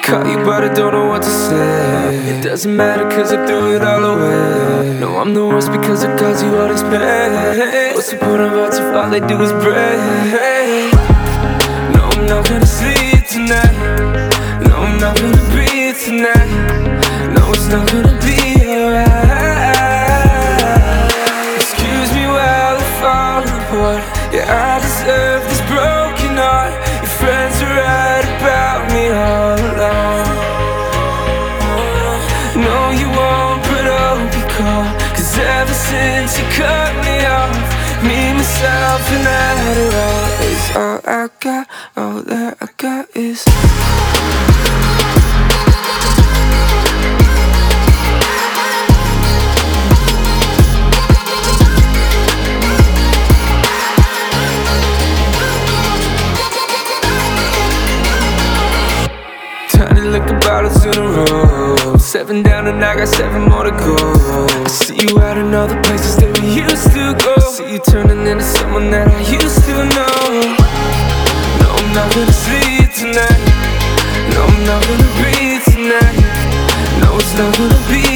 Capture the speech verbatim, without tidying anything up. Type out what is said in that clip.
call you but I don't know what to say. It doesn't matter cause I threw it all away. No, I'm the worst because I caused you all this pain. What's the point of hearts if all they do is break? No, I'm not gonna sleep tonight. No, I'm not gonna breathe tonight. No, it's not gonna be alright. Excuse me while I fall apart. Yeah, I deserve this broken heart. Your friends are right about me all along. No, you won't, but I'll be cold. Cause ever since you cut me off, me, myself, and Adderall is all I got. All that I got is time to lick the bottles in a row. Seven down and I got seven more to go. I see you out in all the places that we used to go. I see you turning into someone that I used to know. No, I'm not gonna sleep tonight. No, I'm not gonna breathe tonight. No, it's not gonna be